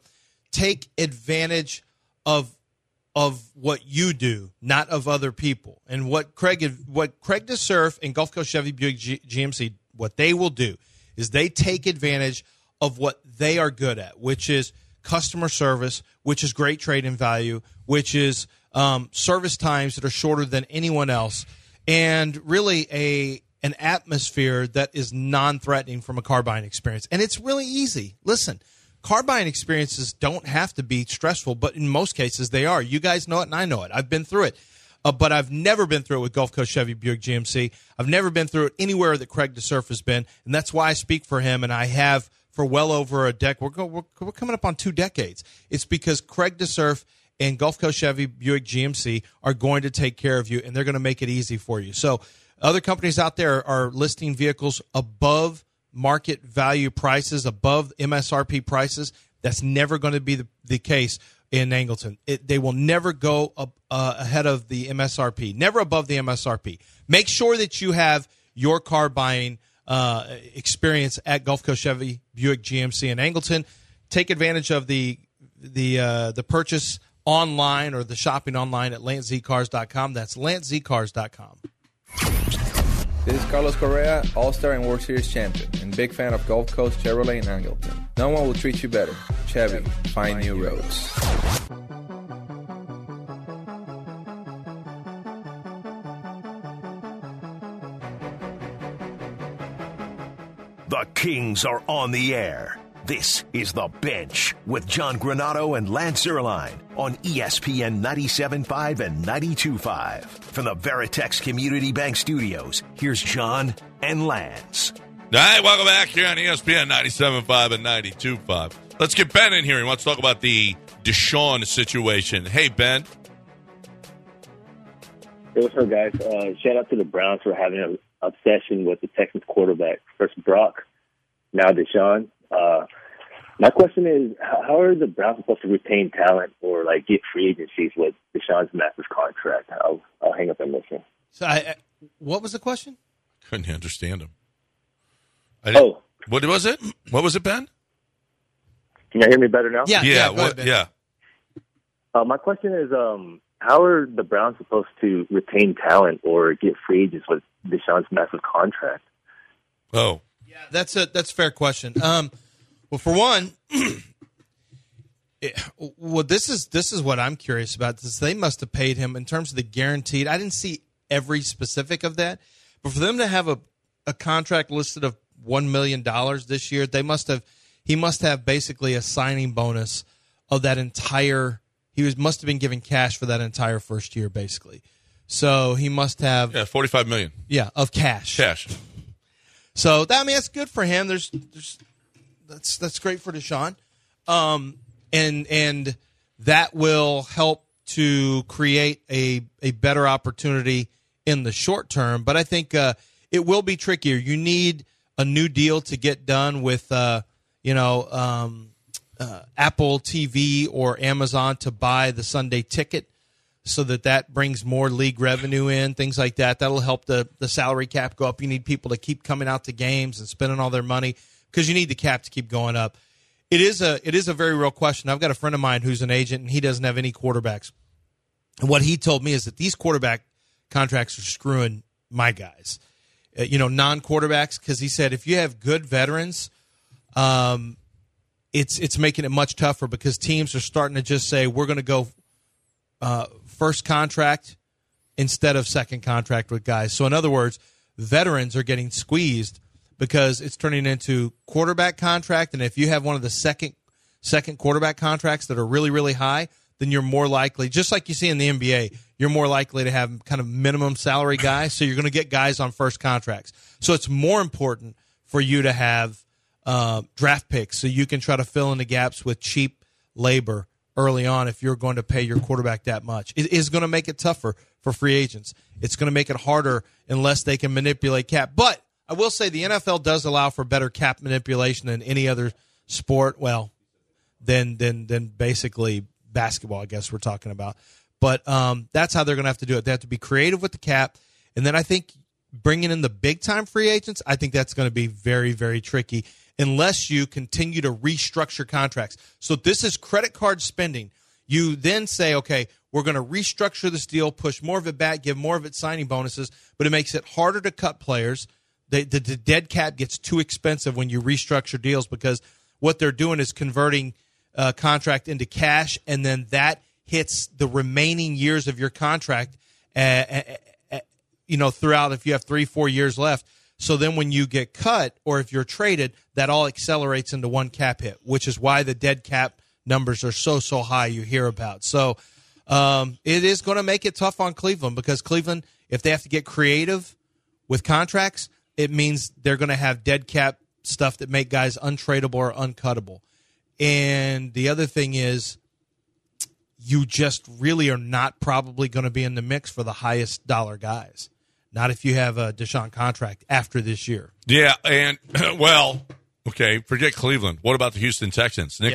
take advantage of what you do, not of other people. And what Craig DeSurf and Gulf Coast Chevy Buick GMC, what they will do is they take advantage of what they are good at, which is customer service, which is great trade-in value, which is service times that are shorter than anyone else, and really an atmosphere that is non-threatening from a car buying experience. And it's really easy. Listen, car buying experiences don't have to be stressful, but in most cases they are. You guys know it, and I know it. I've been through it. But I've never been through it with Gulf Coast Chevy Buick GMC. I've never been through it anywhere that Craig DeSurf has been, and that's why I speak for him, and I have for well over a decade. We're coming up on 2 decades. It's because Craig DeSurf and Gulf Coast Chevy Buick GMC are going to take care of you, and they're going to make it easy for you. So other companies out there are listing vehicles above market value prices, above MSRP prices. That's never going to be the case in Angleton. They will never go ahead of the MSRP, never above the MSRP. Make sure that you have your car buying experience at Gulf Coast Chevy Buick GMC in Angleton. Take advantage of the purchase online or the shopping online at LanceZCars.com. That's LanceZCars.com. This is Carlos Correa, All-Star and World Series champion, and big fan of Gulf Coast Chevrolet in Angleton. No one will treat you better. Chevy, find new roads. The Kings are on the air. This is The Bench with John Granato and Lance Zierlein on ESPN 97.5 and 92.5. From the Veritex Community Bank Studios, here's John and Lance. All right, welcome back here on ESPN 97.5 and 92.5. Let's get Ben in here. He wants to talk about the Deshaun situation. Hey, Ben. Hey, what's up, guys? Shout out to the Browns for having an obsession with the Texans quarterback. First Brock, now Deshaun. My question is, how are the Browns supposed to retain talent or get free agencies with Deshaun's massive contract? I'll hang up and listen. So, what was the question? Couldn't understand him. What was it? What was it, Ben? Can you hear me better now? Yeah. Go ahead, Ben. Yeah. My question is, how are the Browns supposed to retain talent or get free agents with Deshaun's massive contract? Oh, yeah, that's a fair question. Well, for one, this is what I'm curious about. They must have paid him in terms of the guaranteed. I didn't see every specific of that, but for them to have a contract listed of $1 million this year, he must have basically a signing bonus of that entire. Must have been given cash for that entire first year, basically. So he must have $45 million. Yeah, of cash. So that's good for him. That's great for Deshaun, and that will help to create a better opportunity in the short term. But I think it will be trickier. You need a new deal to get done with Apple TV or Amazon to buy the Sunday ticket, so that brings more league revenue in, things like that. That'll help the salary cap go up. You need people to keep coming out to games and spending all their money because you need the cap to keep going up. It is a very real question. I've got a friend of mine who's an agent, and he doesn't have any quarterbacks. And what he told me is that these quarterback contracts are screwing my guys, non-quarterbacks, because he said if you have good veterans, it's making it much tougher because teams are starting to just say we're going to go first contract instead of second contract with guys. So in other words, veterans are getting squeezed because it's turning into quarterback contract, and if you have one of the second quarterback contracts that are really, really high, then you're more likely, just like you see in the NBA, you're more likely to have kind of minimum salary guys, so you're going to get guys on first contracts. So it's more important for you to have draft picks so you can try to fill in the gaps with cheap labor early on if you're going to pay your quarterback that much. It is going to make it tougher for free agents. It's going to make it harder unless they can manipulate cap. But I will say the NFL does allow for better cap manipulation than any other sport. Well, than basically basketball, I guess we're talking about. But that's how they're going to have to do it. They have to be creative with the cap. And then I think bringing in the big-time free agents, I think that's going to be very, very tricky. unless you continue to restructure contracts. So this is credit card spending. You then say, okay, we're going to restructure this deal, push more of it back, give more of it signing bonuses, but it makes it harder to cut players. The dead cap gets too expensive when you restructure deals because what they're doing is converting contract into cash, and then that hits the remaining years of your contract, throughout if you have 3-4 years left. So then when you get cut or if you're traded, that all accelerates into one cap hit, which is why the dead cap numbers are so high you hear about. So it is going to make it tough on Cleveland because Cleveland, if they have to get creative with contracts, it means they're going to have dead cap stuff that make guys untradeable or uncuttable. And the other thing is you just really are not probably going to be in the mix for the highest dollar guys. Not if you have a Deshaun contract after this year. Yeah, and, forget Cleveland. What about the Houston Texans? Nick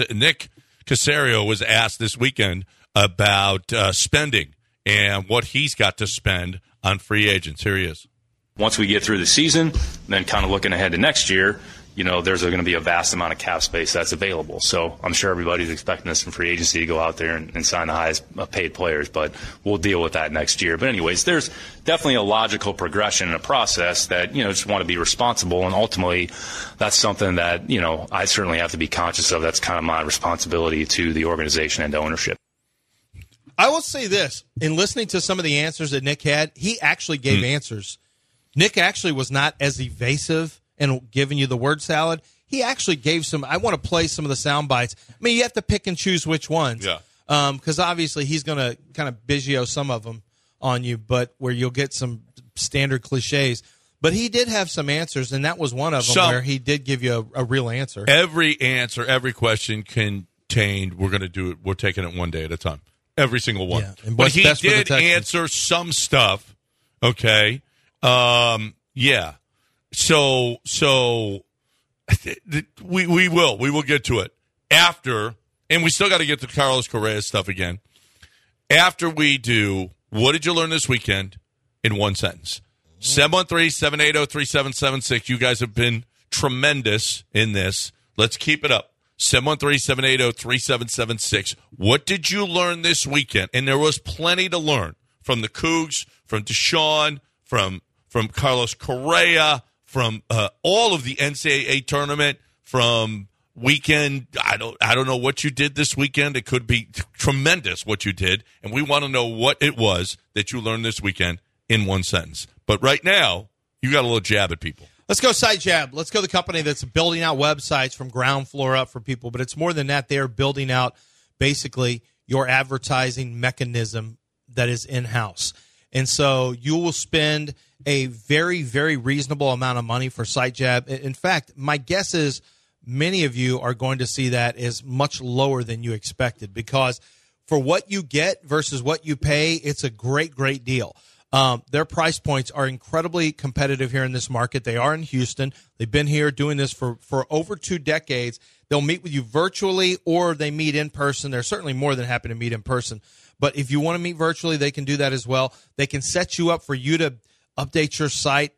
Caserio was asked this weekend about spending and what he's got to spend on free agents. Here he is. Once we get through the season, then kind of looking ahead to next year, there's going to be a vast amount of cap space that's available. So I'm sure everybody's expecting us in free agency to go out there and sign the highest paid players, but we'll deal with that next year. But anyways, there's definitely a logical progression in a process that, just want to be responsible. And ultimately, that's something that, I certainly have to be conscious of. That's kind of my responsibility to the organization and to ownership. I will say this. In listening to some of the answers that Nick had, he actually gave answers. Nick actually was not as evasive and giving you the word salad. He actually gave some. I want to play some of the sound bites. I mean, you have to pick and choose which ones. Yeah. Because obviously he's going to kind of Biggio some of them on you, but where you'll get some standard cliches. But he did have some answers, and that was one of them where he did give you a real answer. Every answer, every question contained, we're going to do it. We're taking it one day at a time. Every single one. Yeah. But he did answer some stuff. Okay. Yeah. So we will get to it after, and we still got to get to Carlos Correa stuff again. After we do, what did you learn this weekend in one sentence? 713-780-3776. You guys have been tremendous in this. Let's keep it up. 713-780-3776. What did you learn this weekend? And there was plenty to learn from the Cougs, from Deshaun, from Carlos Correa, from all of the NCAA tournament, from weekend. I don't know what you did this weekend. It could be tremendous what you did, and we want to know what it was that you learned this weekend in one sentence. But right now, you got a little jab at people. Let's go SiteJab. Let's go the company that's building out websites from ground floor up for people. But it's more than that. They are building out basically your advertising mechanism that is in-house. And so you will spend a very, very reasonable amount of money for SiteJab. In fact, my guess is many of you are going to see that as much lower than you expected because for what you get versus what you pay, it's a great, great deal. Their price points are incredibly competitive here in this market. They are in Houston. They've been here doing this for over 2 decades. They'll meet with you virtually or they meet in person. They're certainly more than happy to meet in person. But if you want to meet virtually, they can do that as well. They can set you up for you to update your site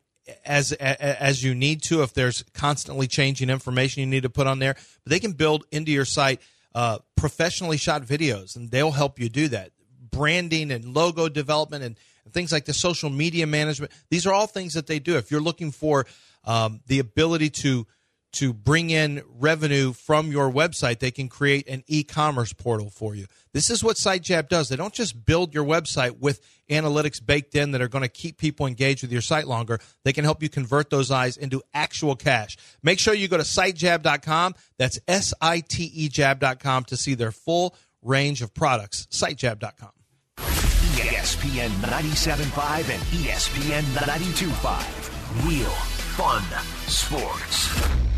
as you need to if there's constantly changing information you need to put on there. But they can build into your site professionally shot videos, and they'll help you do that. Branding and logo development and things like the social media management. These are all things that they do. If you're looking for the ability to bring in revenue from your website, they can create an e-commerce portal for you. This is what SiteJab does. They don't just build your website with analytics baked in that are going to keep people engaged with your site longer. They can help you convert those eyes into actual cash. Make sure you go to SiteJab.com. That's SITEJab.com to see their full range of products. SiteJab.com. ESPN 97.5 and ESPN 92.5. Real fun sports.